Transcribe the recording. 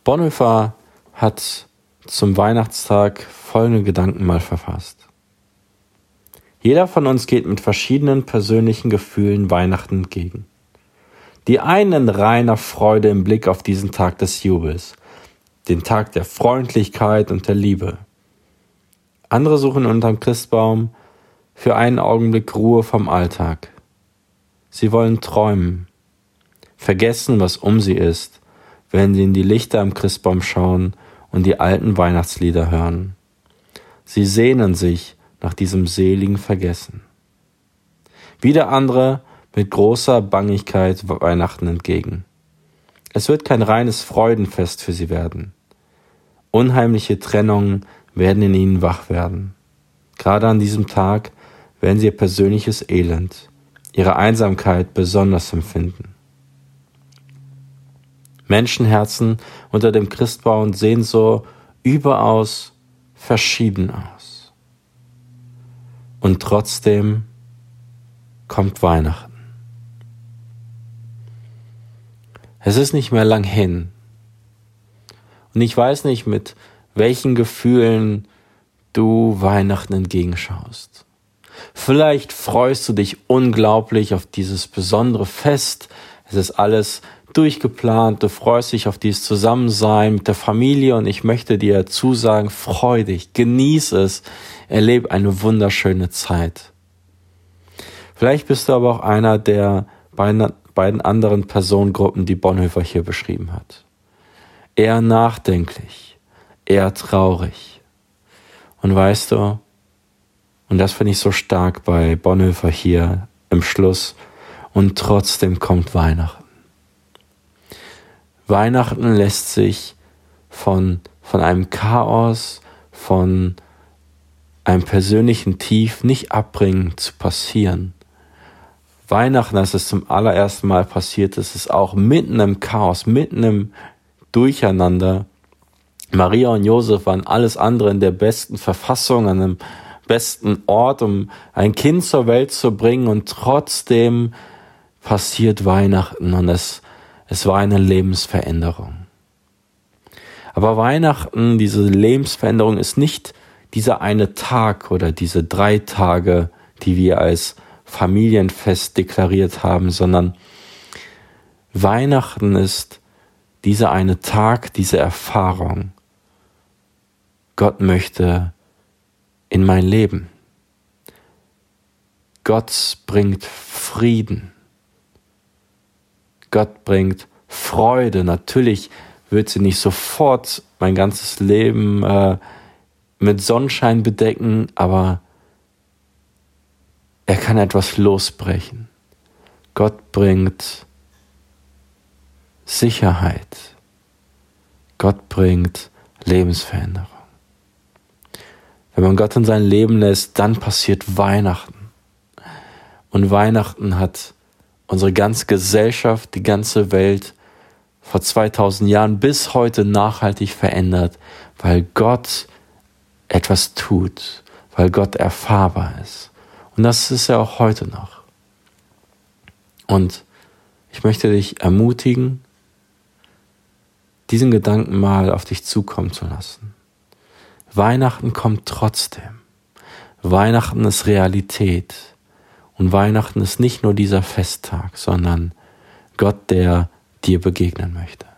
Bonhoeffer hat zum Weihnachtstag folgende Gedanken mal verfasst. Jeder von uns geht mit verschiedenen persönlichen Gefühlen Weihnachten entgegen. Die einen in reiner Freude im Blick auf diesen Tag des Jubels, den Tag der Freundlichkeit und der Liebe. Andere suchen unterm Christbaum für einen Augenblick Ruhe vom Alltag. Sie wollen träumen, vergessen, was um sie ist, wenn sie in die Lichter am Christbaum schauen und die alten Weihnachtslieder hören. Sie sehnen sich nach diesem seligen Vergessen. Wieder andere mit großer Bangigkeit Weihnachten entgegen. Es wird kein reines Freudenfest für sie werden. Unheimliche Trennungen werden in ihnen wach werden. Gerade an diesem Tag werden sie ihr persönliches Elend, ihre Einsamkeit besonders empfinden. Menschenherzen unter dem Christbaum sehen so überaus verschieden aus. Und trotzdem kommt Weihnachten. Es ist nicht mehr lang hin. Und ich weiß nicht, mit welchen Gefühlen du Weihnachten entgegenschaust. Vielleicht freust du dich unglaublich auf dieses besondere Fest. Es ist alles durchgeplant, du freust dich auf dieses Zusammensein mit der Familie und ich möchte dir zusagen, freu dich, genieß es, erlebe eine wunderschöne Zeit. Vielleicht bist du aber auch einer der beiden anderen Personengruppen, die Bonhoeffer hier beschrieben hat. Eher nachdenklich, eher traurig. Und weißt du, und das finde ich so stark bei Bonhoeffer hier im Schluss, und trotzdem kommt Weihnachten. Weihnachten lässt sich von einem Chaos, von einem persönlichen Tief nicht abbringen zu passieren. Weihnachten, als es zum allerersten Mal passiert ist, ist auch mitten im Chaos, mitten im Durcheinander. Maria und Josef waren alles andere in der besten Verfassung, an einem besten Ort, um ein Kind zur Welt zu bringen, und trotzdem passiert Weihnachten und es war eine Lebensveränderung. Aber Weihnachten, diese Lebensveränderung, ist nicht dieser eine Tag oder diese 3 Tage, die wir als Familienfest deklariert haben, sondern Weihnachten ist dieser eine Tag, diese Erfahrung. Gott möchte in mein Leben. Gott bringt Frieden. Gott bringt Freude. Natürlich wird sie nicht sofort mein ganzes Leben mit Sonnenschein bedecken, aber er kann etwas losbrechen. Gott bringt Sicherheit. Gott bringt Lebensveränderung. Wenn man Gott in sein Leben lässt, dann passiert Weihnachten. Und Weihnachten hat unsere ganze Gesellschaft, die ganze Welt vor 2000 Jahren bis heute nachhaltig verändert, weil Gott etwas tut, weil Gott erfahrbar ist. Und das ist er auch heute noch. Und ich möchte dich ermutigen, diesen Gedanken mal auf dich zukommen zu lassen. Weihnachten kommt trotzdem. Weihnachten ist Realität. Und Weihnachten ist nicht nur dieser Festtag, sondern Gott, der dir begegnen möchte.